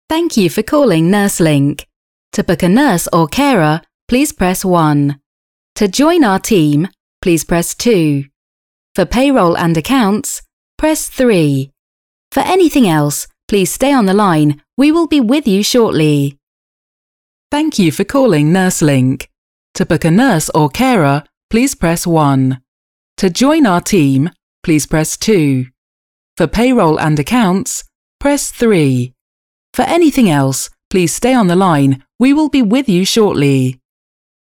Thank you for calling NurseLink. To book a nurse or carer, please press 1. To join our team, please press 2. For payroll and accounts, press 3. For anything else, please stay on the line. We will be with you shortly. Thank you for calling NurseLink. To book a nurse or carer, please press 1. To join our team, please press 2. For payroll and accounts, press 3. For anything else, please stay on the line. We will be with you shortly.